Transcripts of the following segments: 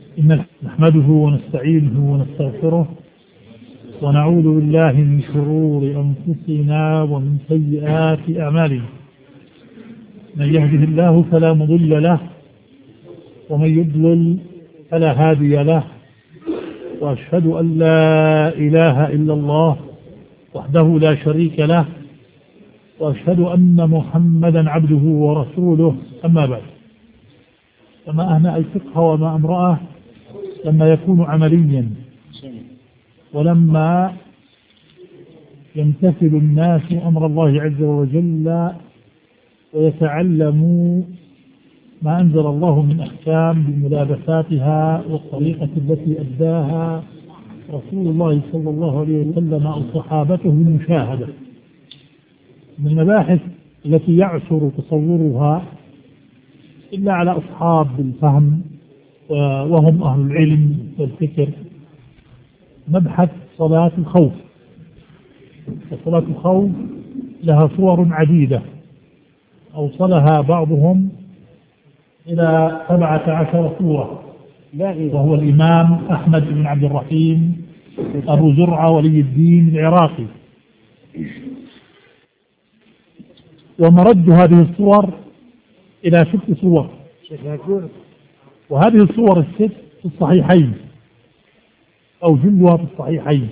إن نحمده ونستعينه ونستغفره ونعوذ بالله من شرور أنفسنا ومن سيئات أعمالنا. من يهده الله فلا مضل له ومن يضلل فلا هادي له، وأشهد أن لا إله إلا الله وحده لا شريك له، وأشهد أن محمدا عبده ورسوله. أما بعد، فما أهنأ الفقه وما أمرأه لما يكون عمليا، ولما يمتثل الناس أمر الله عز وجل ويتعلموا ما أنزل الله من أحكام بملابساتها والطريقة التي أداها رسول الله صلى الله عليه وسلم أو صحابته بالمشاهدة، من المباحث التي يعسر تصورها إلا على أصحاب الفهم وهم أهل العلم والفكر، مبحث صلاة الخوف. وصلاة الخوف لها صور عديدة، أوصلها بعضهم إلى 17 صورة، وهو الإمام أحمد بن عبد الرحيم أبو زرعة ولي الدين العراقي. ومرد هذه الصور إلى 6 صور، وهذه الصور الست في الصحيحين أو جلها في الصحيحين.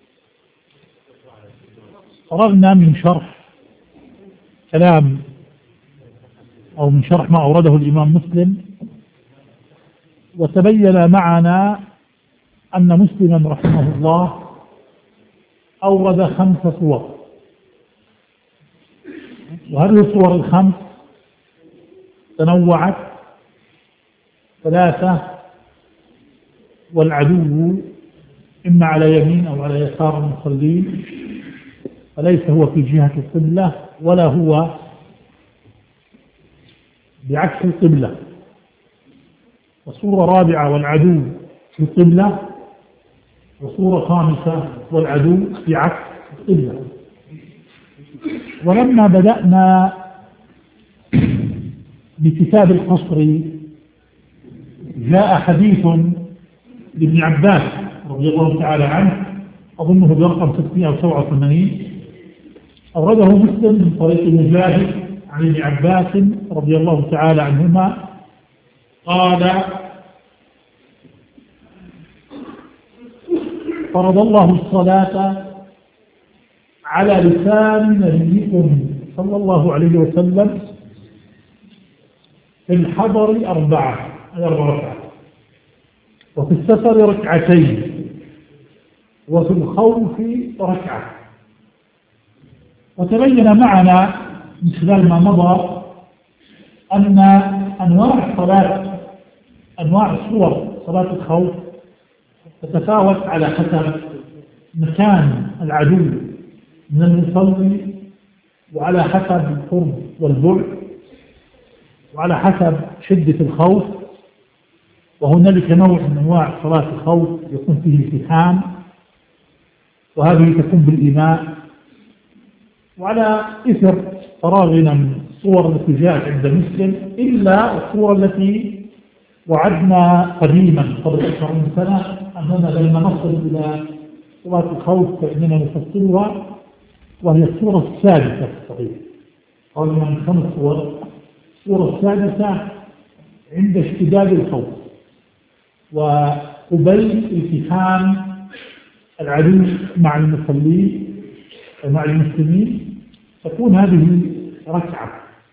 فرغنا من شرح كلام أو من شرح ما أورده الإمام مسلم، وتبين معنا أن مسلما رحمه الله أورد 5 صور، وهذه الصور ال5 تنوعت: 3 والعدو إما على يمين أو على يسار المصلين، فليس هو في جهة القبلة ولا هو بعكس القبلة. وصورة 4 والعدو في القبلة، وصورة 5 والعدو في عكس القبلة. ولما بدأنا بكتاب القصر جاء حديث لابن عباس رضي الله تعالى عنه، أظنه برقم 687، أورده مسلم من طريق مجاهد عن ابن عباس رضي الله تعالى عنهما قال: فرض الله الصلاة على لسان نبيكم صلى الله عليه وسلم في الحضر 4 ركعات، وفي السفر 2 وفي الخوف 1. وتبين معنا من خلال ما مضى أن أنواع الصلاة، أنواع صور صلاة الخوف تتفاوت على حسب مكان العدو من المصلي، وعلى حسب القرب والبعد، وعلى حسب شدة الخوف. وهنالك نوع من أنواع صلاة الخوف يكون فيه التحام، وهذه تكون بالإيماء. وعلى إثر فراغنا من الصور التي جاءت عند مسلم، إلا الصورة التي وعدنا قديما قبل أكثر من سنة أننا لما نصل إلى صلاة الخوف فإننا نفصلها، وهي الصورة السادسة في الصحيح. قالوا من 5 صور. الصورة السادسة عند اشتداد الخوف وقبيل التحام العدو مع المصلين ومع المسلمين، تكون هذه 1 ركعة.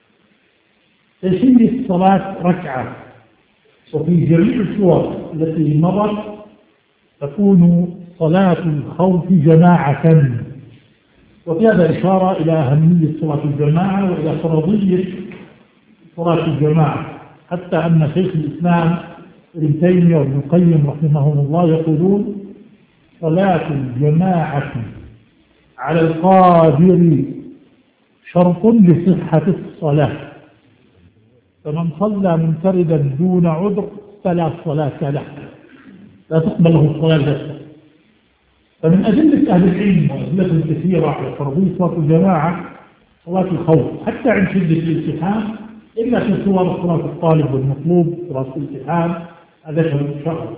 تشيء الصلاة 1 ركعة. وفي جميع الصور التي مرت تكون صلاة الخوف جماعة. وفي هذا إشارة إلى أهمية صلاة الجماعة وإلى فرضية صلاة الجماعة، حتى أن شيخ الإسلام ابن تيمية وابن القيم رحمهم الله يقولون: صلاة الجماعة على القادر شرط لصحة الصلاة، فمن صلى منفردا دون عذر فلا صلاة له، لا تقبل له الصلاة ذاته. فمن أدلة أهل العلم وأدلة كثيرة على فرضية صلاة الجماعة صلاة الخوف حتى عند شدة الالتحام، إلا في صور صلاة الطالب والمطلوب، صلاة الالتحام هذا إن شاء الله.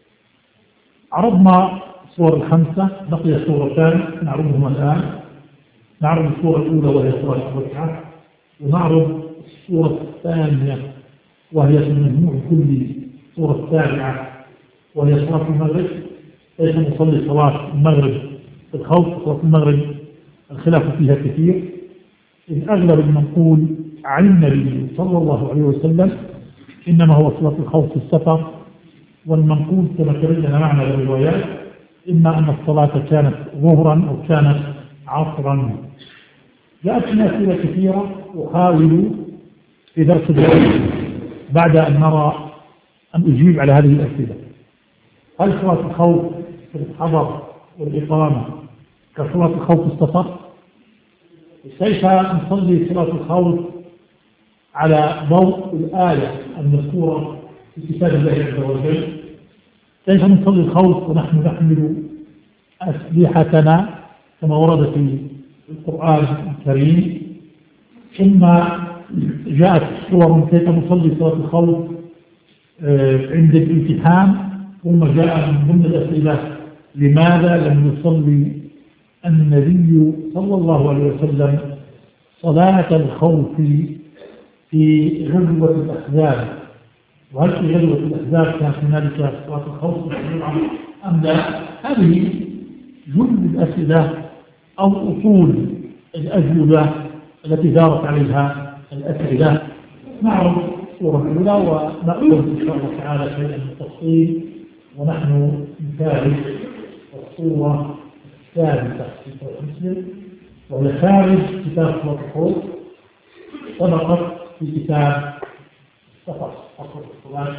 عرضنا الصور الخمسة، بقي صورتان نعرضهما الآن. نعرض الصورة الأولى وهي صورة الركعة، ونعرض الصورة الثانية وهي في المجموع كل صورة السابعة وهي صلاة المغرب. كيف نصلي صلاة المغرب في الخوف؟ صلاة المغرب الخلاف فيها كثير، إذ أغلب المنقول عن النبي صلى الله عليه وسلم إنما هو صلاة الخوف في السفر، والمنقول كما تبين معنا الروايات إما أن الصلاة كانت ظهرا أو كانت عصرا. جاءتنا أسئلة كثيرة، أحاول في درس اليوم بعد أن نرى أن أجيب على هذه الأسئلة. هل صلاة الخوف في الحضر والإقامة كصلاة الخوف في السفر؟ كيف نصلي صلاة الخوف على ضوء الآية المذكورة في كتاب الله عز وجل؟ كيف نصلي الخوف ونحن نحمل أسلحتنا كما ورد في القرآن الكريم؟ ثم جاءت صور كيف نصلي صلاة الخوف عند الامتحان، ثم جاء من ضمن الأسئلة لماذا لم يصلي النبي صلى الله عليه وسلم صلاة الخوف في غزوة الأحزاب؟ وهل في غزوة الأحزاب كان هنالك صلاة الخوف أم لا؟ هذه جل الأسئلة أو أصول الأجوبة التي دارت عليها الأسئلة. نعرض الصورة الأولى ونأخذ إن شاء الله تعالى شيئا من التفصيل ونحن نتابع الصورة الثالثة في صحيح مسلم، وهي خارج كتاب صلاة الخوف، سبقت في كتاب السفر أصل الصلاة.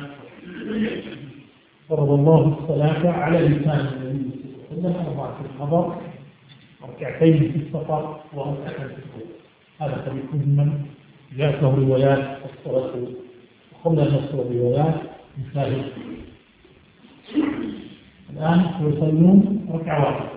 فرض الله الصلاة على لسان النبي صلى الله عليه وسلم 4 في الحضر، ركعتين في السفر وركعتين في الخوف. هذا سيكون من جاءت له روايات فسرته وقبل أن نذكر الروايات نشاهد. الآن يصلون ركعة واحدة.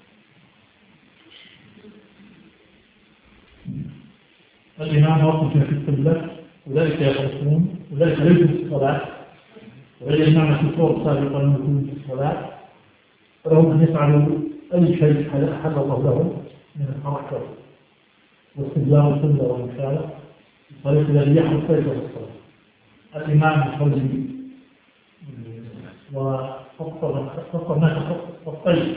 الإمام واقف في القبلة، أولئك يخرجون، أولئك ليسوا في الصلاة، وهي المعنى في الصور السابقة أن يكونوا في الصلاة، فلهم أن يفعلوا أي شيء حل الله لهم من الحركة واستدلال القبلة والمشارة الطريق الذي يحدث كيف الصلاة. الإمام يصلي وخط الناس خطين،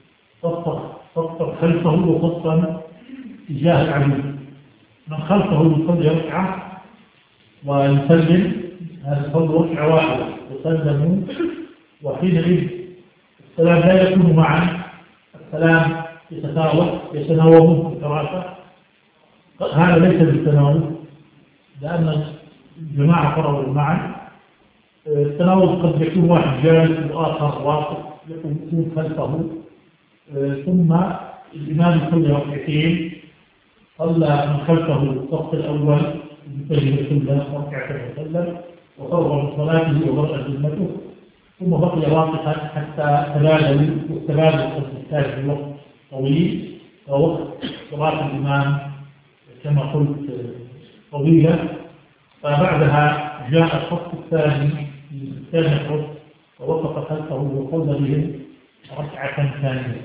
خط خلفه وخطا تجاه العدو. من خلفه يصلي ركعة ويسلم، هذا يصلي ركعة واحدة وسلموا، وحينئذ السلام لا يكون معا، السلام يتناوبون في الثلاثة. هذا ليس بالتناوب لأن الجماعة فروا معا. التناوب قد يكون واحد جالس وآخر واقف يكون خلفه، ثم الإمام يصلي ركعتين، صلى من خلفه الصف الأول يسلم القبلة ركعتين وسلم وفرغ من صلاته وبرأ ذمته، ثم بقي واقفا حتى تبادلوا، والتبادل قد يحتاج لوقت طويل، ووقت صلاة الإمام كما قلت طويلة. فبعدها جاء الصف الثاني الصف ووقف خلفه وصلى بهم ركعة ثانية.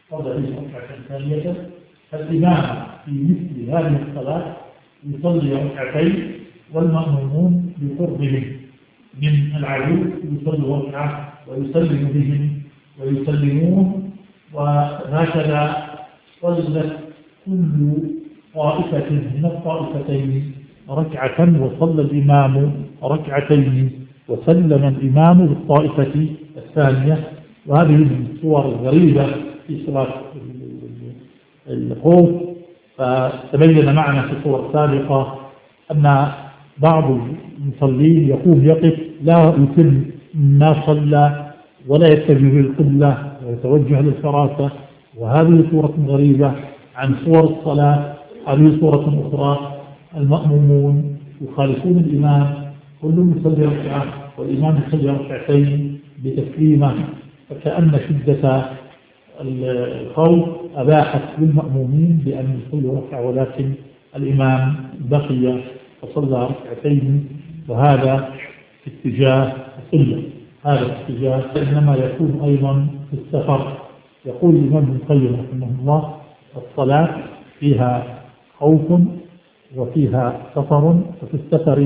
فالإمام في مثل هذه الصلاة يصلي ركعتين والمأمومون بقربهم من العدو يصلي ركعة ويسلم بهم ويسلمون، وهكذا صلت كل طائفة من الطائفتين ركعة وصلى الإمام ركعتين وسلم الإمام بالطائفة الثانية. وهذه من الصور الغريبة في صلاة الخوف. فتبين معنا في الصور السابقة أن بعض المصلين يقوم يقف لا يتم ما صلى ولا يتجه للقبلة ويتوجه للفراسة، وهذه صورة غريبة عن صور الصلاة. هذه صورة أخرى، المأمومون يخالفون الإمام، كل يصلي ركعة والإمام يصلي ركعتين بتسليمة، فكأن شدة الخوف أباحت للمأمومين بأن يصلوا ركعة، ولكن الإمام بقي فصلى ركعتين، وهذا في اتجاه القبلة. هذا الاحتجاج إنما يكون أيضا في السفر. يقول الإمام ابن القيم رحمه الله: الصلاة فيها خوف وفيها سفر، وفي السفر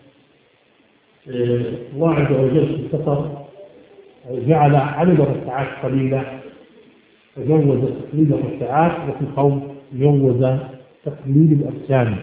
الله عز وجل في السفر جعل عدد الركعات قليلة فجوز تقليل الركعات، وفي الخوف جوز تقليل الأركان.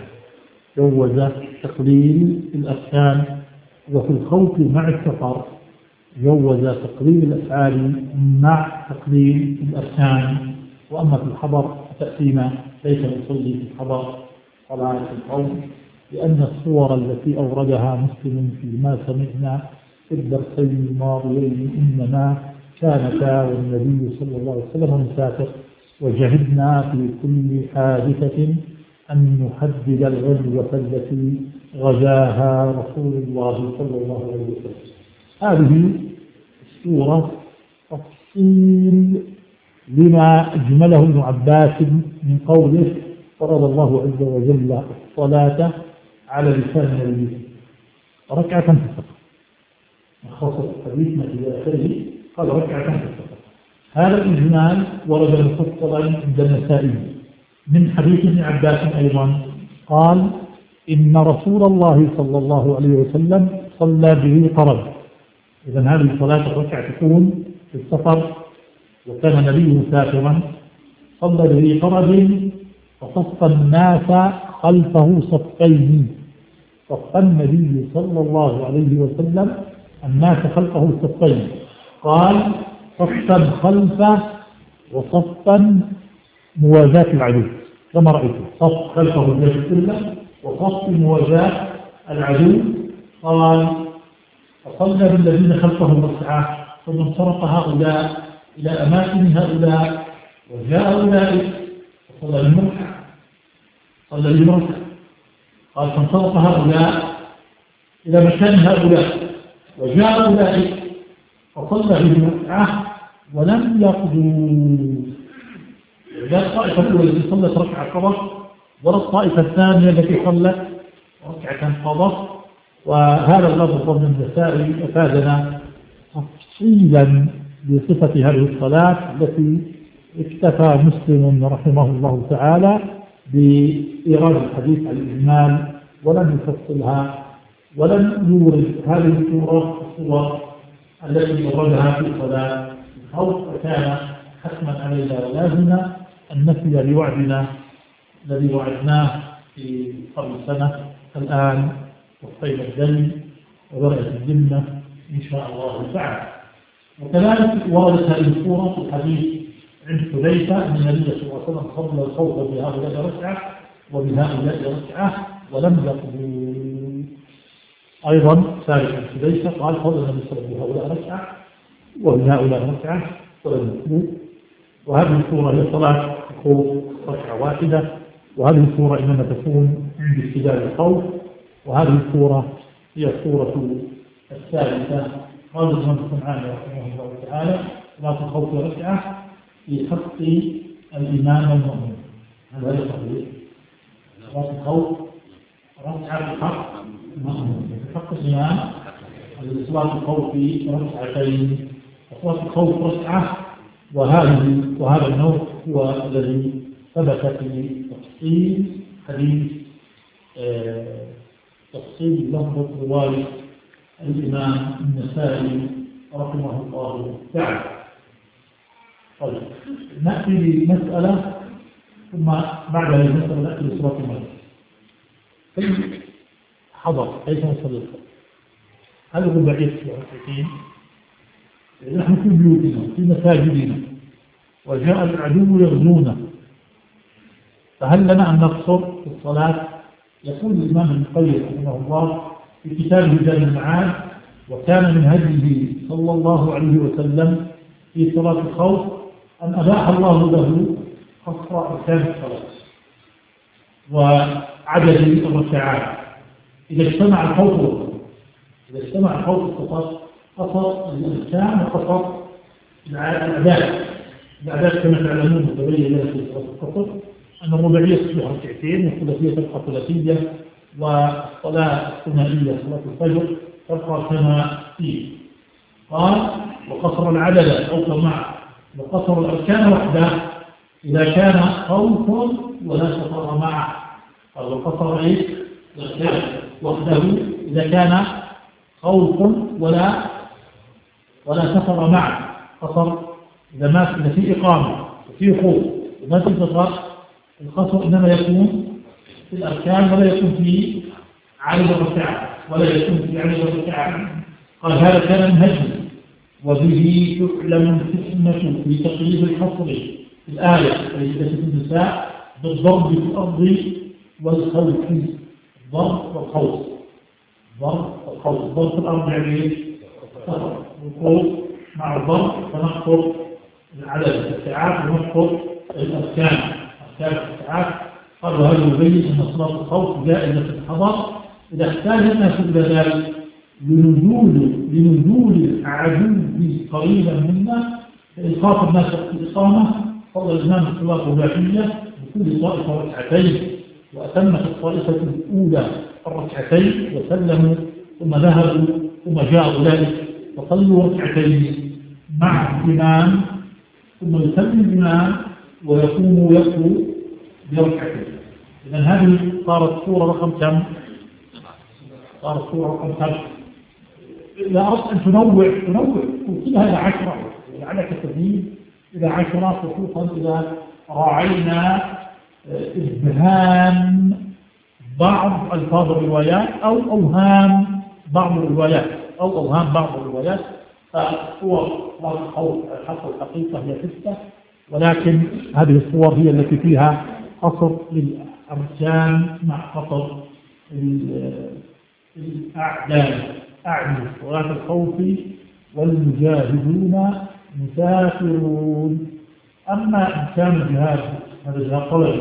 وفي الخوف مع السفر جوز تقليل الأفعال مع تقليل الأركان. وأما في الحضر تأتينا كيف نصلي في الحضر صلاة الخوف، لأن الصور التي أوردها مسلم فيما سمعنا في الدرسين الماضيين إنما كانتا والنبي صلى الله عليه وسلم مسافر، وجهدنا في كل حادثة أن نحدد الغزوة التي غزاها رسول الله صلى الله عليه وسلم. هذه السورة تفصيل لما أجمله ابن عباس من قوله: فرض الله عز وجل الصلاة على لسان نبيه ركعة في السفر. خاصة الحديث ما إلى آخره قال ركعة في السفر. هذا الإجمال ورد مفصلا عند النسائي من حديث ابن عباس أيضا قال: إن رسول الله صلى الله عليه وسلم صلى به قرب. إذن هذه الصلاة الركعة تكون في السفر، وكان النبي مسافرا، صلى به قرب وصف الناس خلفه صفين. صف النبي صلى الله عليه وسلم الناس خلفه صفين، قال: صفا خلفه وصفا موازاة العدو، كما رأيته صف خلفه الناس كله وصف موازاة العدو. قال: فصلى بالذين خلفهم ركعة، ثم انصرف هؤلاء إلى أماكن هؤلاء، وجاء أولئك فصلى بهم ركعة. قال: فانصرف هؤلاء إلى مكان هؤلاء، وجاء أولئك فصلى بهم ركعة ولم يقضوا. جاء الطائفة الأولى التي صلت ركعة قضت، ولا الطائفة الثانية التي صلت ركعة قضت. وهذا اللفظ من النسائي أفادنا تفصيلا بصفة هذه الصلاة التي اكتفى مسلم رحمه الله تعالى بإيراد الحديث عن الإجمال، ولم يفصلها ولم يورد هذه الصور التي أوردها في صلاة الخوف. فكان حتما علينا ولازمنا أن نفي لوعدنا الذي وعدناه في قبل سنة الآن، وصيد الدم وبرئة الذمة إن شاء الله تعالى. وكذلك وردت هذه الصورة في الحديث عند حذيفة أن النبي صلى الله عليه وسلم صلى الخوف بهؤلاء ركعة وبهؤلاء ركعة ولم يقضوا. أيضا ثالث عن حذيفة قال: صلى النبي صلى الله عليه وسلم بهؤلاء ركعة وبهؤلاء ركعة ولم يقضوا. وهذه الصورة هي صلاة الخوف ركعة واحدة، وهذه الصورة إنما تكون عند اشتداد الخوف. وهذه الصورة هي الصورة الثالثة. قال ابن سمعان رحمه الله تعالى: صلاة الخوف ركعة في حق الإمام والمؤمن. هذا صحيح. صلاة الخوف ركعة في حق المؤمن، في حق الإمام. صلاة الخوف ركعتين، وصلاة الخوف ركعة. وهذا النوع هو الذي ثبت في تفصيل حديث تفصيل لفظ رواية الإمام النسائي رحمه الله تعالى. طيب، نأتي لمسألة، ثم بعد هذه المسألة نأتي لصلاة المغرب. كيف حضر؟ كيف نصلي الخوف؟ هذا هو بعيد في الحقيقين. نحن في بيوتنا في مساجدنا وجاء العدو يغزونا، فهل لنا أن نقصر في الصلاة؟ يقول الإمام ابن القيم رحمه الله في كتابه زاد المعاد: وكان من هديه صلى الله عليه وسلم في صلاة الخوف أن أباح الله له قصر أركان الصلاة وعدد الركعات إذا اجتمع الخوف قصر الإنسان وقصر الأعداد كما تعلمون متبين لنا في صلاة القصر أن الرباعية تصبح ركعتين، والثلاثية تبقى ثلاثية، والصلاة الثنائية صلاة الفجر تبقى كما هي. قال وقصر العدد أو كما وقصر الأركان وحده إذا كان خوف ولا سفر معه. قال وقصر الأركان وحده إذا كان خوف ولا سفر معه. قصر إذا في إقامة وفي خوف وما في سفر، القصر إنما يكون في الأركان ولا يكون في عدد الركعات قال هذا كان منهجه وبه تعلم الحكمة في تقليد الحصر في الآية التي في النساء بالضرب في الأرض والخوف. الضرب في الأرض يعني الخوف مع الضرب فنقصر العدد الساعات ونقصر الأركان الساعات. قالوا هذا يبين أن صلاة الخوف جائزة في الحضر إذا احتاج الناس إلى ذلك لنزول العدو قريبا منا لإيقاف الناس في الإقامة. صلى الإمام الصلاة الرباعية بكل طائفة ركعتين وأتمت الطائفة الأولى الركعتين وسلموا ثم ذهبوا ثم جاء أولئك وصلوا ركعتين مع الإمام ثم يسلم الإمام ويقوم يقوم بركعتين. إذن هذه صارت صورة رقم كم؟ إذا أردت أن تنوع كلها إلى 10 لعلك تزيد إلى 10 خصوصا إذا راعينا إبهام بعض ألفاظ الروايات أو أوهام بعض الروايات فصور الخوف الحق الحقيقة هي 6 ولكن هذه الصور هي التي فيها قصر للأركان مع قصر الأعداد. صلاة الخوف والمجاهدون مسافرون. أما إن كان الجهاد هذا جهاد طلب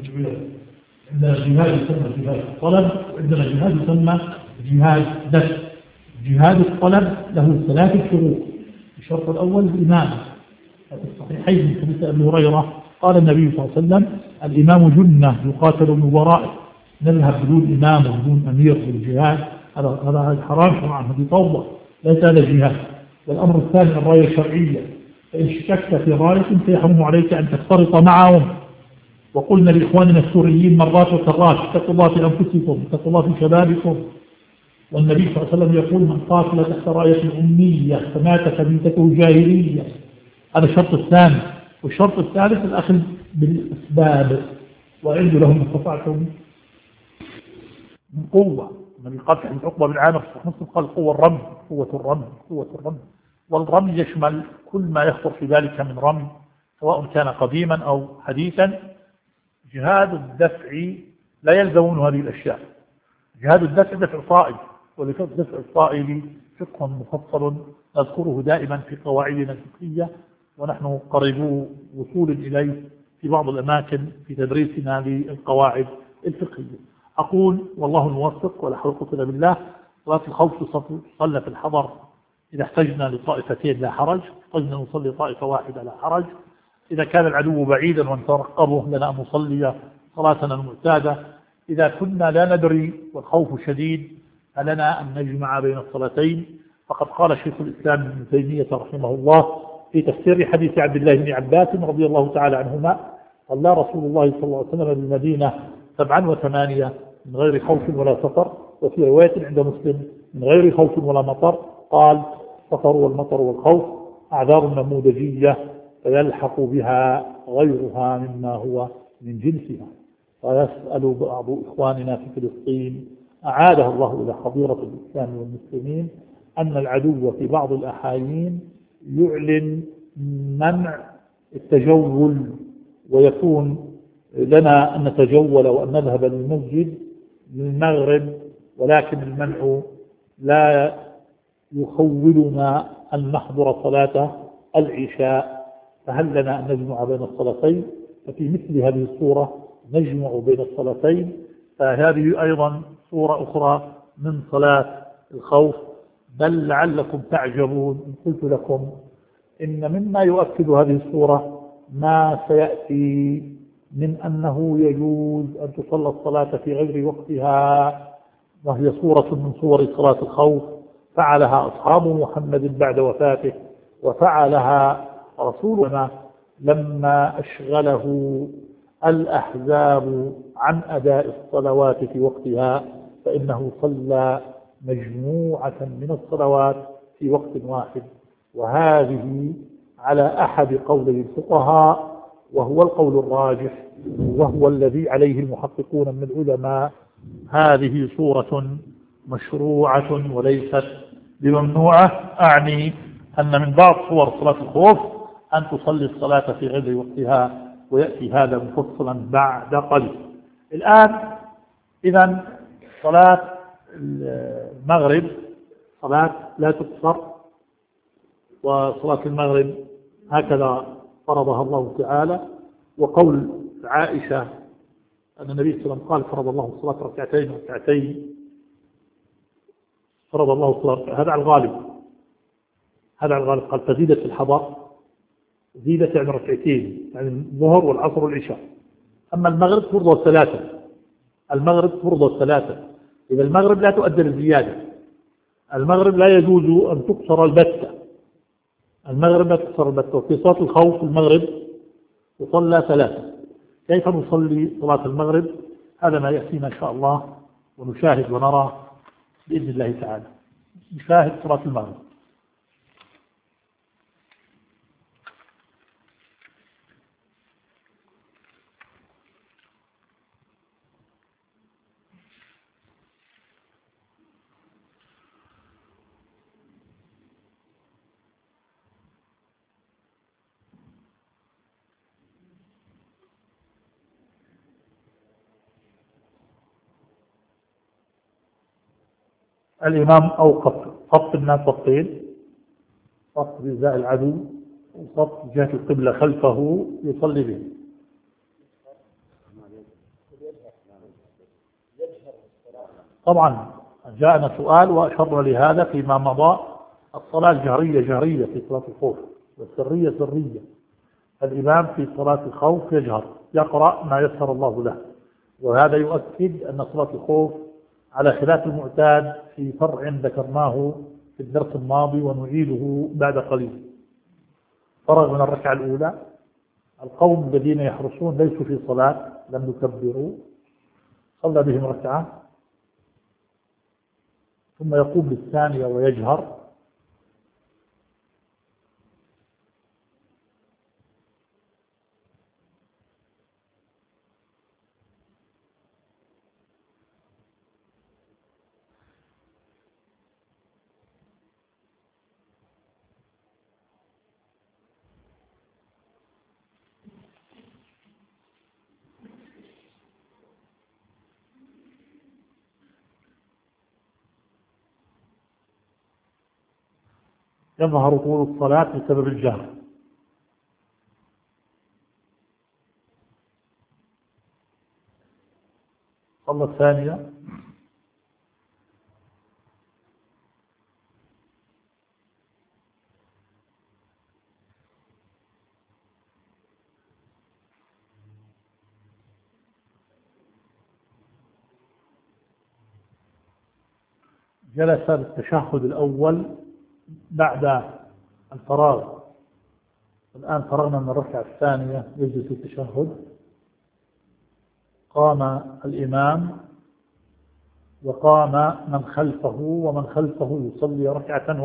عندنا الجهاد يسمى جهاد الطلب وعندنا جهاد يسمى جهاد دفع. جهاد الطلب له 3 شروط. الشرط الأول الإمامة. في الصحيحين من حديث أبي هريرة قال النبي صلى الله عليه وسلم الإمام جنة يقاتل من ورائه. نذهب بدون إمام وبدون أمير للجهاد هذا حرام شرعا، هذه فوضى ليس هذا جهاد. والأمر الثاني الراية الشرعية، فإن شككت في راية فيحرم عليك أن تختلط معهم. وقلنا لإخواننا السوريين مرات وكرات اتقوا الله في أنفسكم اتقوا الله في شبابكم. والنبي صلى الله عليه وسلم يقول من قاتل تحت راية الأمية فمات فميتته جاهلية. هذا الشرط الثاني. والشرط الثالث الأخذ بالأسباب وأعدوا لهم ما استطعتم من قوة. النبي قال في عقبة بن عامر في مسلم قال قوة الرمي. والرمي يشمل كل ما يخطر في ذلك من رمي سواء كان قديما أو حديثا. جهاد الدفع لا يلزمون هذه الأشياء. جهاد الدفع دفع صائب، ولدفع الصائب فقه مفصل نذكره دائما في قواعدنا الفقهية ونحن قريبو وصول إليه في بعض الأماكن في تدريسنا للقواعد الفقهية. أقول والله الموفق ولا حول ولا قوة إلا بالله. صلاة الخوف تصلى في الحضر إذا احتجنا لطائفتين لا حرج، احتجنا نصلي طائفة واحدة لا حرج. إذا كان العدو بعيدا ونترقبه لنا أن نصلي صلاتنا المعتادة. إذا كنا لا ندري والخوف شديد فلنا أن نجمع بين الصلاتين. فقد قال شيخ الإسلام ابن تيمية رحمه الله في تفسير حديث عبد الله بن عباس رضي الله تعالى عنهما صلى رسول الله صلى الله عليه وسلم بالمدينة 7 و8 من غير خوف ولا سفر. وفي رواية عند مسلم من غير خوف ولا مطر. قال السفر والمطر والخوف أعذار نموذجية فيلحق بها غيرها مما هو من جنسها. ويسأل بعض إخواننا في فلسطين أعاده الله إلى حضيرة الإسلام والمسلمين أن العدو في بعض الأحايين يعلن منع التجول ويكون لنا أن نتجول وأن نذهب للمسجد للمغرب، ولكن المنع لا يخولنا أن نحضر صلاة العشاء. فهل لنا أن نجمع بين الصلاتين؟ ففي مثل هذه الصورة نجمع بين الصلاتين. فهذه أيضا صورة أخرى من صلاة الخوف. بل لعلكم تعجبون إن قلت لكم إن مما يؤكد هذه الصورة ما سيأتي من أنه يجوز أن تصلى الصلاة في غير وقتها، وهي صورة من صور صلاة الخوف. فعلها أصحاب محمد بعد وفاته، وفعلها رسولنا لما أشغله الأحزاب عن أداء الصلوات في وقتها، فإنه صلى مجموعة من الصلوات في وقت واحد. وهذه على أحد قولي الفقهاء، وهو القول الراجح، وهو الذي عليه المحققون من العلماء. هذه صورة مشروعة وليست بممنوعة. أعني أن من بعض صور صلاة الخوف أن تصلي الصلاة في غير وقتها، ويأتي هذا مفصلا بعد قليل. الآن إذن صلاة المغرب صلاة لا تقصر، وصلاة المغرب هكذا فرضها الله تعالى. وقول عائشة أن النبي صلى الله عليه وسلم قال فرض الله الصلاة ركعتين فرض الله الصلاة، هذا على الغالب، قال فزيدت في الحضر، زيدت يعني ركعتين، يعني الظهر والعصر والعشاء. أما المغرب فرض ثلاثة، إذا المغرب لا تؤدى الزيادة، المغرب لا يجوز أن تقصر البتة، وفي صلاة الخوف المغرب تصلى 3. كيف نصلي صلاة المغرب؟ هذا ما يأتينا إن شاء الله، ونشاهد ونرى بإذن الله تعالى. نشاهد صلاة المغرب. الإمام أوقف صف الناس صفين، صف بإزاء العدو وصف جهة القبلة خلفه يصلي به. طبعا جاءنا سؤال وأشرنا لهذا فيما مضى. الصلاة جهرية في صلاة الخوف، والسرية سرية. الإمام في صلاة الخوف يجهر، يقرأ ما يسر الله له، وهذا يؤكد أن صلاة الخوف على خلاف المعتاد في فرع ذكرناه في الدرس الماضي ونعيده بعد قليل. فرغ من الركعة الأولى، القوم الذين يحرسون ليسوا في صلاة، لم يكبروا، صلى بهم ركعة ثم يقوم بالثانية ويجهر. يظهر طول الصلاة بسبب الجهر. صلى الثانية، جلس بالتشهد الأول بعد الفراغ. الآن فرغنا من الركعة الثانية، يجلس التشهد. قام الإمام وقام من خلفه، ومن خلفه يصلي ركعة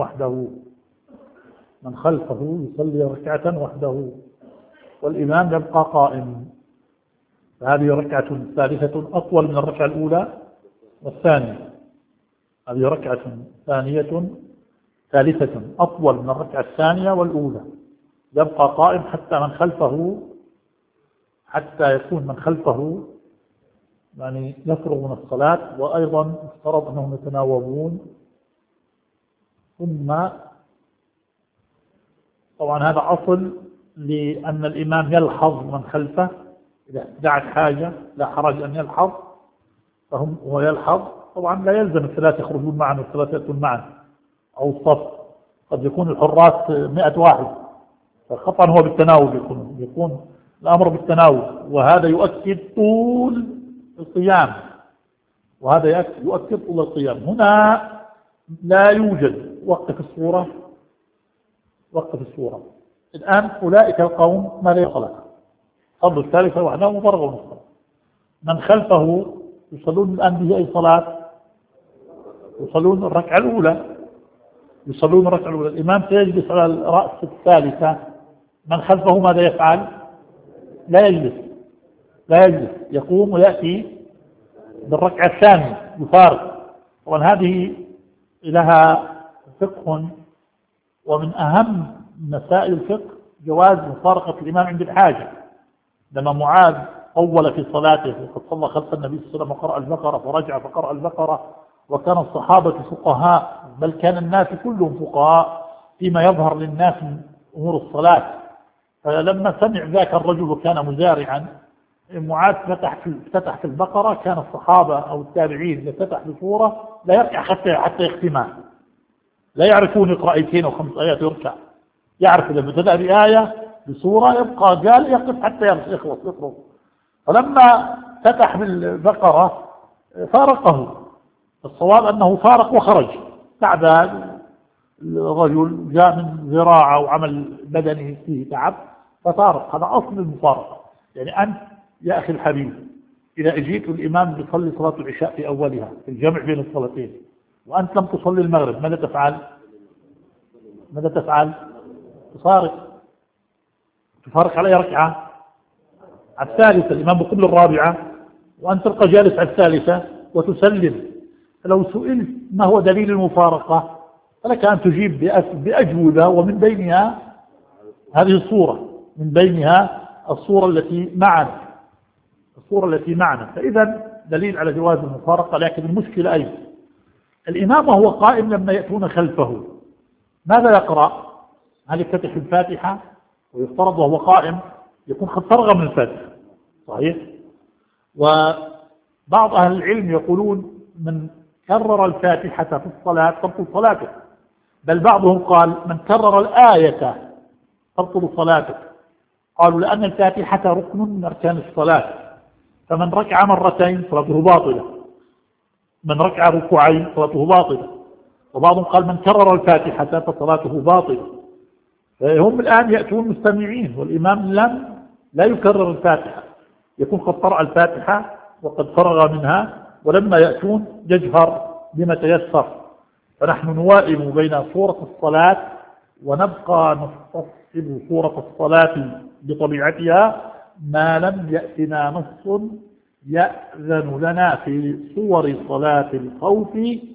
وحده، والإمام يبقى قائم. فهذه ركعة ثالثة أطول من الركعة الأولى والثانية. هذه ركعة ثالثة أطول من الركعة الثانية والأولى. يبقى قائم حتى يكون من خلفه يعني يفرغ من الصلاة. وأيضا افترض أنهم يتناوبون. ثم طبعا هذا أصل لأن الإمام يلحظ من خلفه إذا دعت حاجة، لا حرج أن يلحظ، هو يلحظ. طبعا لا يلزم الثلاثة يخرجون معا والثلاثة يأتون معا أو الصف، قد يكون الحراس 100 واحد، فخطأ هو بالتناوب، يكون الأمر بالتناوب. وهذا يؤكد طول القيام، هنا لا يوجد وقف الصورة. وقف الصورة. الآن أولئك القوم ما لا صلاة، صلوا الثالثة وحدهم وفرغوا من الصلاة. من خلفه يصلون الآن به أي صلاة؟ يصلون الركعة الأولى. يصلون الركعة الأولى، الإمام سيجلس على الرأس الثالثة، من خلفه ماذا يفعل؟ لا يجلس. لا يجلس، يقوم ويأتي بالركعة الثانية يفارق. طبعا هذه لها فقه، ومن أهم مسائل الفقه جواز مفارقة الإمام عند الحاجة. لما معاذ طول في صلاته وقد صلى خلف النبي صلى الله عليه وسلم وقرأ البقرة فرجع فقرأ البقرة، وكان الصحابة فقهاء، بل كان الناس كلهم فقهاء فيما يظهر للناس من أمور الصلاة. فلما سمع ذاك الرجل وكان مزارعا، معاذ فتح في البقرة، كان الصحابة أو التابعين إذا فتح بسورة لا يركع حتى يختمها. لا يعرفون يقرأ آيتين أو 5 آيات يركع، يعرف إذا ابتدأ بآية بسورة يبقى قال يقف حتى يخلص يخلص. فلما فتح بالبقرة فارقه. الصواب أنه فارق وخرج. بعد الرجل جاء من زراعة وعمل بدني فيه تعب ففارق. هذا أصل المفارقة. يعني أنت يا أخي الحبيب إذا أجيت الإمام يصلي صلاة العشاء في أولها في الجمع بين الصلاتين وأنت لم تصلي المغرب، ماذا تفعل؟ ماذا تفعل؟ تفارق على ركعة، على الثالثة. الإمام بقبل الرابعة وأنت تبقى جالس على الثالثة وتسلم. فلو سئلت ما هو دليل المفارقة فلك أن تجيب بأجوبة، ومن بينها هذه الصورة، من بينها الصورة التي معنا. فإذا دليل على جواز المفارقة. لكن المشكلة أيضا الإمام وهو قائم لما يأتون خلفه ماذا يقرأ؟ هل يفتتح الفاتحة؟ ويفترض وهو قائم يكون قد فرغ من الفاتحة، صحيح؟ وبعض أهل العلم يقولون من كرر الفاتحة في الصلاة تبطل صلاته، بل بعضهم قال من كرر الآية تبطل صلاته. قالوا لأن الفاتحة ركن من أركان الصلاة، فمن ركع مرتين صلاته باطلة، من ركع ركوعين صلاته باطلة. وبعضهم قال من كرر الفاتحة فصلاته باطلة. فهم الآن يأتون مستمعين والإمام لا يكرر الفاتحة، يكون قد قرأ الفاتحة وقد فرغ منها، ولما يأتون يجهر بما تيسر. فنحن نوائم بين صورة الصلاة ونبقى نستصحب صورة الصلاة بطبيعتها ما لم يأتنا نص يأذن لنا في صور صلاة الخوف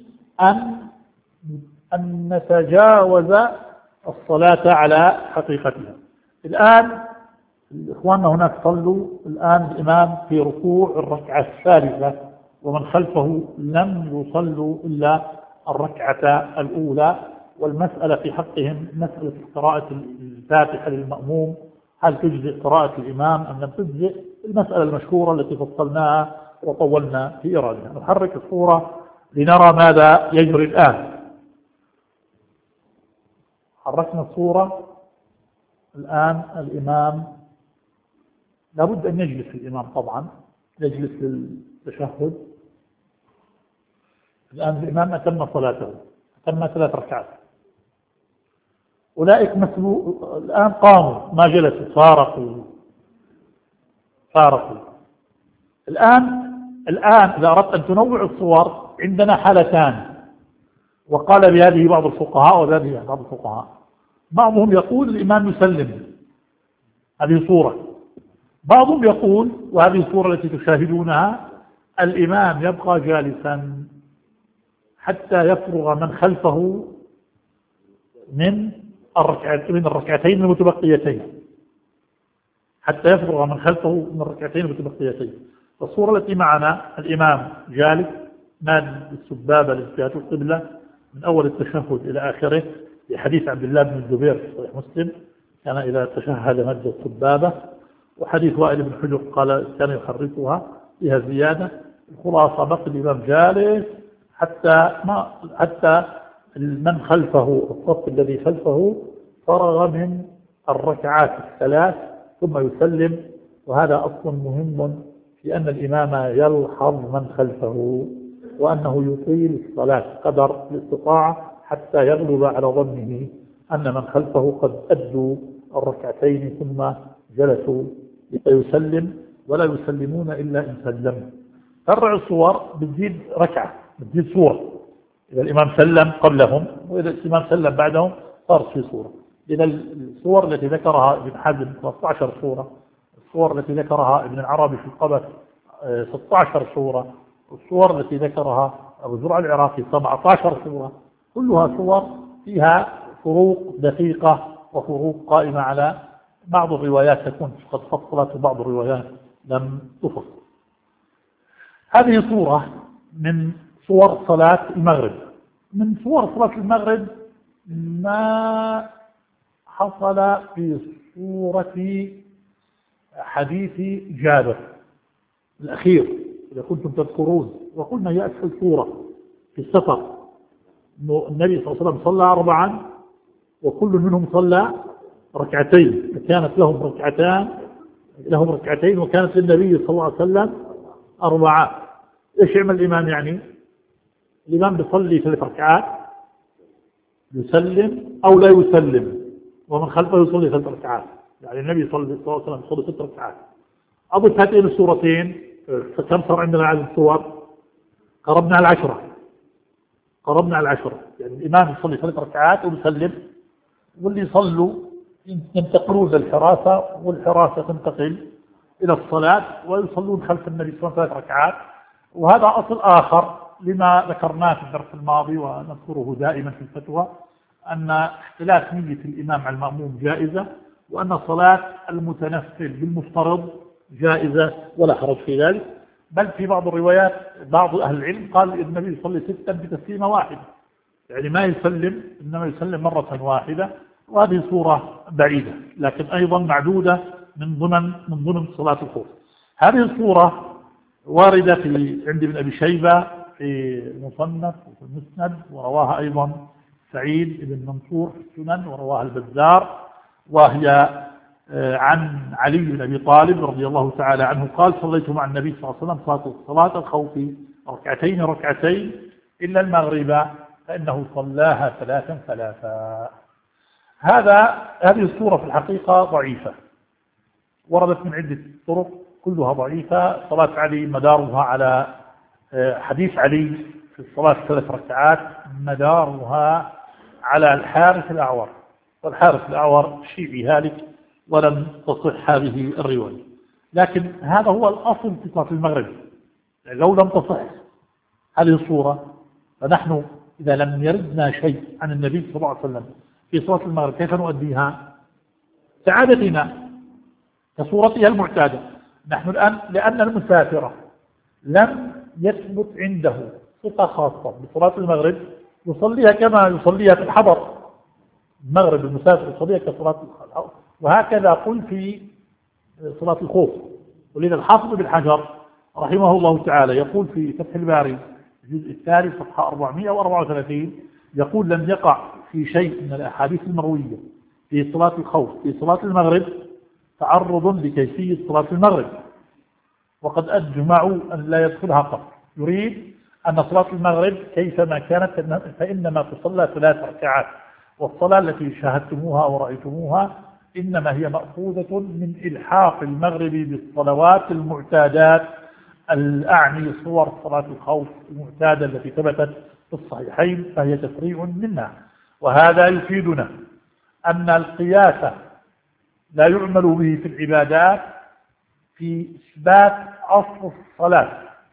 أن نتجاوز الصلاة على حقيقتها. الآن إخواننا هناك صلوا الآن الإمام في ركوع الركعة الثالثة، ومن خلفه لم يصلوا إلا الركعة الأولى. والمسألة في حقهم مسألة قراءة الفاتحة للمأموم، هل تجزئ قراءة الإمام أم لم تجزئ؟ المسألة المشهورة التي فصلناها وطولنا في إيرادها. نحرك الصورة لنرى ماذا يجري الآن. حركنا الصورة الآن. الإمام لابد أن يجلس الإمام، طبعا يجلس للتشهد. الآن الإمام أتم صلاته، أتم 3 ركعات. أولئك الآن قاموا ما جلسوا، فارقوا. الآن إذا أردت أن تنوع الصور عندنا حالتان، وقال بهذه بعض الفقهاء وبهذه بعض الفقهاء. بعضهم يقول الإمام يسلم، هذه صورة. بعضهم يقول، وهذه الصورة التي تشاهدونها، الإمام يبقى جالسا حتى يفرغ من خلفه من الركعتين المتبقيتين، حتى يفرغ من خلفه من الركعتين المتبقيتين. الصورة التي معنا الإمام جالس ماد السبابة لجهة القبلة من أول التشهد إلى آخره، لحديث عبد الله بن الزبير في صحيح مسلم كان إذا تشهد مد السبابة، وحديث وائل بن حجر قال كان يحركها فيها زيادة. الخلاصة بقي الإمام جالس حتى من خلفه، الصف الذي خلفه فرغ من الركعات الثلاث ثم يسلم. وهذا أصل مهم في أن الإمام يلحظ من خلفه. وأنه يطيل الصلاة قدر الاستطاعة حتى يغلب على ظنه أن من خلفه قد أدوا الركعتين ثم جلسوا يسلم ولا يسلمون إلا إن سلم. فرع الصور بتزيد ركعة، بتزيد صورة. إذا الإمام سلم قبلهم وإذا الإمام سلم بعدهم صارت في صورة. إذا الصور التي ذكرها ابن حزم 13 صورة، الصور التي ذكرها ابن العربي في القبس 16 صورة، الصور التي ذكرها أبو زرع العراقي 17 صورة، كلها صور فيها فروق دقيقة وفروق قائمة على بعض الروايات تكون قد فصلت وبعض الروايات لم تفصل. هذه صورة من صور صلاة المغرب. من صور صلاة المغرب ما حصل في صورة حديث جابر الأخير إذا كنتم تذكرون، وقلنا هي أسهل صورة في السفر. النبي صلى الله عليه وسلم صلى 4 وكل منهم صلى ركعتين، كانت لهم ركعتين وكانت للنبي صلى الله عليه وسلم 4. إيش يعمل الإمام؟ يعني الإمام بيصلي 3 ركعات يسلم أو لا يسلم، ومن خلفه يصلي 3 ركعات. يعني النبي صلى الله عليه وسلم يصلي 6 ركعات. أضف هاتين السورتين فكم صار عندنا عدد السور؟ قربنا على 10. يعني الإمام يصلي 3 ركعات ويسلم، واللي يصلوا ينتقلون للحراسة والحراسة تنتقل إلى الصلاة ويصلون خلف النبي صلى الله عليه وسلم 3 ركعات. وهذا أصل آخر لما ذكرناه في الدرس الماضي ونذكره دائما في الفتوى، أن اختلاف نية الإمام على المأموم جائزة، وأن صلاة المتنفل بالمفترض جائزة ولا حرج في ذلك. بل في بعض الروايات بعض أهل العلم قال النبي يصلي 6 بتسليمة واحدة، يعني ما يسلم إنما يسلم مرة واحدة. وهذه صورة بعيدة لكن أيضا معدودة من ضمن صلاة الخوف. هذه الصورة واردة عند ابن أبي شيبة في المصنف وفي المسند، ورواها أيضا سعيد بن منصور في السنن، ورواها البزار، وهي عن علي بن أبي طالب رضي الله تعالى عنه قال: صليت مع النبي صلى الله عليه وسلم صلاة الخوف ركعتين إلا المغرب فإنه صلاها 3. هذه الصورة في الحقيقة ضعيفة، وردت من عدة طرق كلها ضعيفة. صلاة علي مدارها على حديث علي في الصلاة 3 ركعات مدارها على الحارث الأعور، والحارث الأعور شيعي هالك ولم تصح هذه الرواية. لكن هذا هو الأصل في صلاة المغرب. يعني لو لم تصح هذه الصورة فنحن إذا لم يردنا شيء عن النبي صلى الله عليه وسلم في صلاة المغرب كيف نؤديها؟ كعادتنا كصورتها المعتادة. نحن الآن لأن المسافر لم يثبت عنده صفة خاصة بصلاة المغرب يصليها كما يصليها في الحضر. المغرب المسافر يصليها كصلاة الحضر، وهكذا قل في صلاة الخوف. ولذا الحافظ بن حجر رحمه الله تعالى يقول في فتح الباري الجزء الثالث صفحة 434 يقول: لم يقع في شيء من الأحاديث المروية في صلاة الخوف في صلاة المغرب تعرض لكيفية صلاة المغرب، وقد أجمعوا أن لا يدخلها قط. يريد أن صلاة المغرب كيفما كانت فإنما تصلى 3 ركعات، والصلاة التي شاهدتموها ورأيتموها إنما هي مأخوذة من إلحاق المغرب بالصلوات المعتادات، الأعني صور صلاة الخوف المعتادة التي ثبتت في الصحيحين، فهي تفريع منها. وهذا يفيدنا أن القياس لا يعمل به في العبادات في إثبات أصل الصلاة،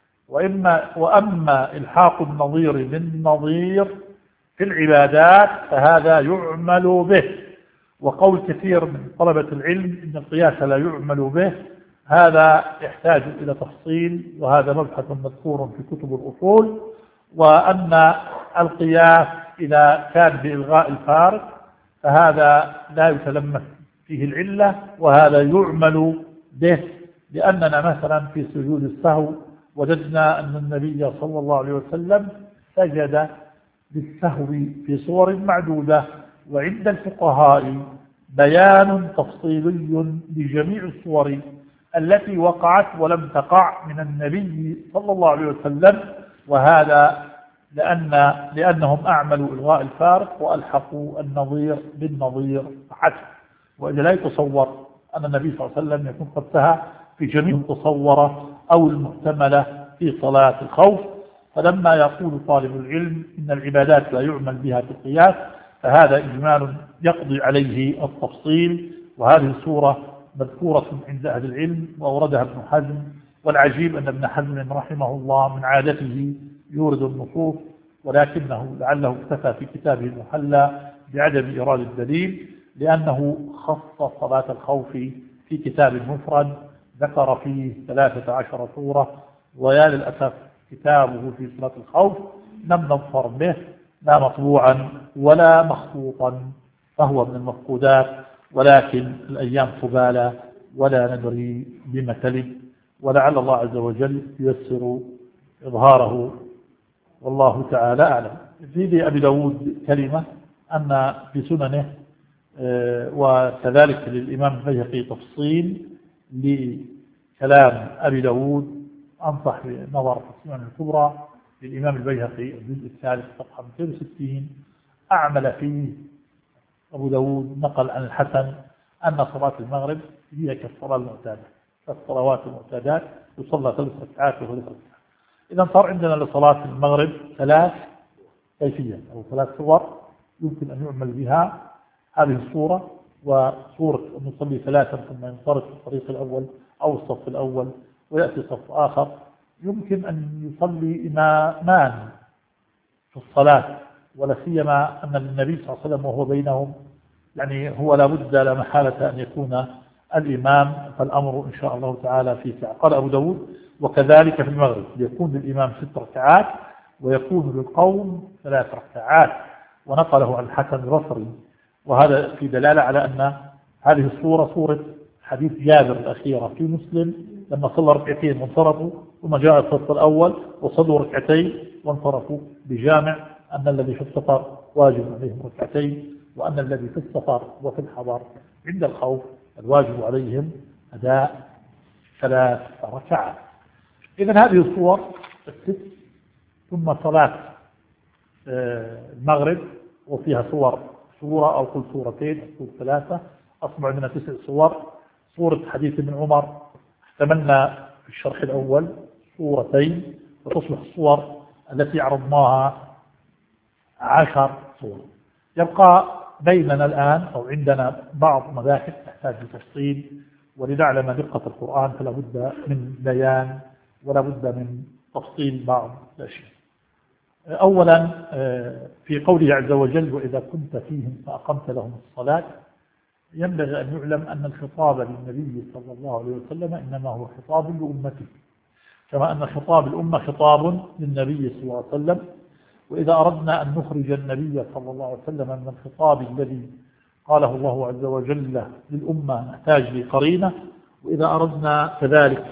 وأما إلحاق النظير بالنظير في العبادات فهذا يعمل به. وقول كثير من طلبة العلم إن القياس لا يعمل به هذا يحتاج إلى تفصيل، وهذا مبحث مذكور في كتب الأصول. وأن القياس إذا كان بإلغاء الفارق فهذا لا يتلمس فيه العلة، وهذا يعمل به. لأننا مثلا في سجود السهو وجدنا أن النبي صلى الله عليه وسلم سجد بالسهو في صور معدودة، وعند الفقهاء بيان تفصيلي لجميع الصور التي وقعت ولم تقع من النبي صلى الله عليه وسلم وهذا لأنهم أعملوا إلغاء الفارق وألحقوا النظير بالنظير حتى، وإذا لا يتصور أن النبي صلى الله عليه وسلم يكون قد سهى في جميع المتصورة أو المحتملة في صلاة الخوف. فلما يقول طالب العلم إن العبادات لا يعمل بها في القياس، فهذا إجمال يقضي عليه التفصيل. وهذه السورة مذكورة عند أهل العلم وأوردها ابن حزم، والعجيب أن ابن حزم رحمه الله من عادته يورد النصوص، ولكنه لعله اكتفى في كتابه المحلى بعدم إيراد الدليل، لأنه خص صلاة الخوف في كتاب مفرد ذكر فيه 13 سورة، ويا للأسف كتابه في صلاة الخوف لم نظفر به لا مطبوعا ولا مخطوطا، فهو من المفقودات، ولكن الأيام قبالة ولا ندري بما تلد، ولعل الله عز وجل ييسر إظهاره، والله تعالى أعلم. في أبي داود كلمة أن في سننه وكذلك للإمام البيهقي تفصيل لكلام أبي داود، أنصح بنظر في السنن الكبرى للإمام البيهقي الجزء الثالث صفحة 260، أعمل فيه أبو داود نقل عن الحسن أن صلاة المغرب هي كالصلاة المعتادة، كالصلوات المعتادات يصلى 3 ركعات و3 ركعات. إذا صار عندنا لصلاة المغرب 3 كيفية أو 3 صور يمكن أن يعمل بها هذه الصورة، وصورة أن نصلي 3 ثم ينصرف في الطريق الأول أو الصف الأول ويأتي صف آخر. يمكن أن يصلي إمامان في الصلاة، ولا سيما أن النبي صلى الله عليه وسلم وهو بينهم يعني هو لابد لا محالة أن يكون الإمام، فالأمر إن شاء الله تعالى في سعة. قال أبو داود وكذلك في المغرب يكون للإمام 6 ركعات ويكون للقوم 3 ركعات، ونقله عن الحسن البصري، وهذا في دلالة على أن هذه الصورة صورة حديث جابر الأخيرة في مسلم لما صلى 2 ركعتين وانصرفوا، ثم جاء الصف الأول وصلوا 2 ركعتين وانصرفوا، بجامع أن الذي في السفر واجب عليهم 2 ركعتين، وأن الذي في السفر وفي الحضر عند الخوف الواجب عليهم أداء 3 ركعات. إذن هذه الصور ال6، ثم صلاة المغرب وفيها سورة أو كل سورتين أو كل 3، أصبح عندنا 9 صور. صورة حديث ابن عمر احتملنا في الشرح الأول سورتين، وتصبح الصور التي عرضناها 10 صور. يبقى بيننا الآن أو عندنا بعض مباحث تحتاج لتفصيل، ولنعلم دقة القرآن فلا بد من بيان ولا بد من تفصيل بعض الأشياء. أولا في قوله عز وجل وإذا كنت فيهم فأقمت لهم الصلاة، ينبغي أن يعلم أن الخطاب للنبي صلى الله عليه وسلم إنما هو خطاب لأمته، كما أن خطاب الأمة خطاب للنبي صلى الله عليه وسلم. وإذا أردنا أن نخرج النبي صلى الله عليه وسلم من الخطاب الذي قاله الله عز وجل للأمة نحتاج لقرينة، وإذا أردنا كذلك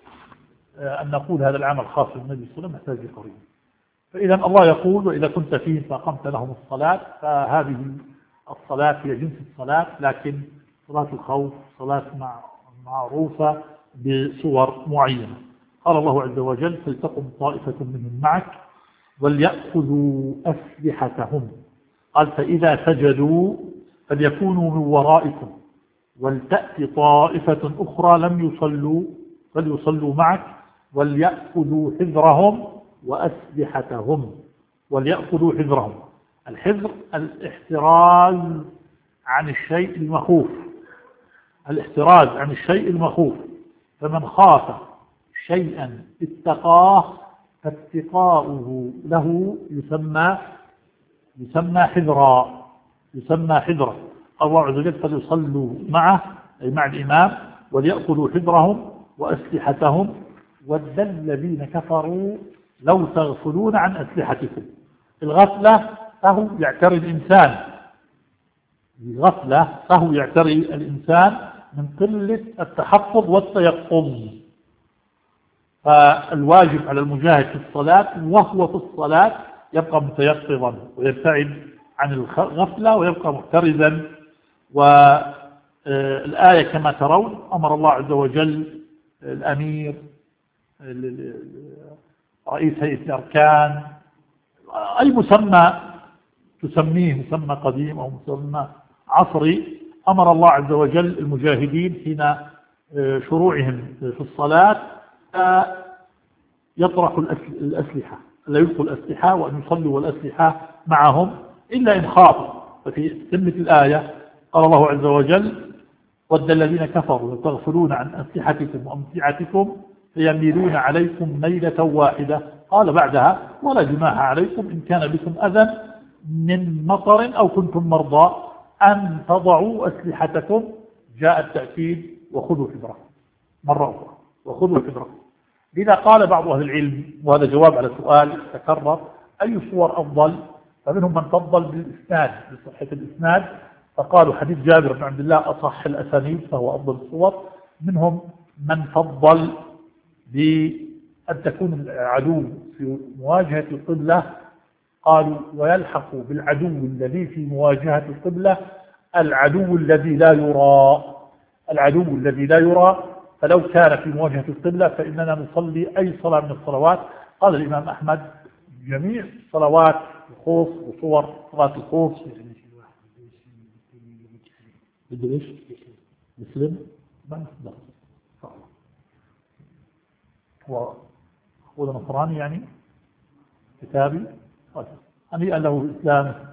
أن نقول هذا العمل خاص بالنبي صلى الله عليه وسلم نحتاج لقرينة. فإذا الله يقول وإذا كنت فيهم فأقمت لهم الصلاة، فهذه الصلاة هي جنس الصلاة، لكن صلاة الخوف صلاة معروفة بصور معينة. قال الله عز وجل فلتقم طائفة منهم معك وليأخذوا أسلحتهم، قال فإذا سجدوا فليكونوا من ورائكم ولتأتي طائفة أخرى لم يصلوا فليصلوا معك وليأخذوا حذرهم وأسلحتهم. وليأخذوا حذرهم، الحذر الاحتراز عن الشيء المخوف، الاحتراز عن الشيء المخوف، فمن خاف شيئا اتقاه فاتقاؤه له يسمى حذرا، يسمى حذرا. الله عز وجل فليصلوا معه أي مع الإمام وليأخذوا حذرهم وأسلحتهم ود الذين كفروا لو تغفلون عن أسلحتكم. الغفلة فهو يعتري الإنسان، الغفلة فهو يعتري الإنسان من قلة التحفظ والتيقظ. فالواجب على المجاهد في الصلاة وهو في الصلاة يبقى متيقظا ويبتعد عن الغفلة ويبقى محترزا. والآية كما ترون أمر الله عز وجل الأمير رئيس هيئة الأركان، أي مسمى تسميه، مسمى قديم أو مسمى عصري، أمر الله عز وجل المجاهدين حين شروعهم في الصلاة يطرحوا الأسلحة، لا يلقوا الأسلحة، وأن يصلوا والأسلحة معهم إلا إن خافوا. ففي تمة الآية قال الله عز وجل: ود الذين كفروا يتغفلون عن أسلحتكم وأمتعتكم فيميلون عليكم ميلة واحدة. قال بعدها: ولا جناح عليكم إن كان بكم أذى من مطر أو كنتم مرضى أن تضعوا أسلحتكم. جاء التأكيد: وخذوا حذركم مرة أخرى، وخذوا حذركم. لذا قال بعض أهل العلم، وهذا جواب على سؤال تكرر: أي صور أفضل؟ فمنهم من فضل بالإسناد، بصحة الإسناد، فقالوا حديث جابر بن عبد الله أصح الأسانيد فهو أفضل الصور. منهم من فضل بأن تكون العدو في مواجهة القبلة، قالوا: ويلحق بالعدو الذي في مواجهة القبلة العدو الذي لا يرى، العدو الذي لا يرى، فلو كان في مواجهة القبلة فإننا نصلي أي صلاة من الصلوات. قال الإمام أحمد: جميع صلوات الخوف وصور صلاة الخوف. بده ايش؟ مسلم؟ ما يصدق. هو نصراني يعني كتابي؟ هنيئا له الإسلام.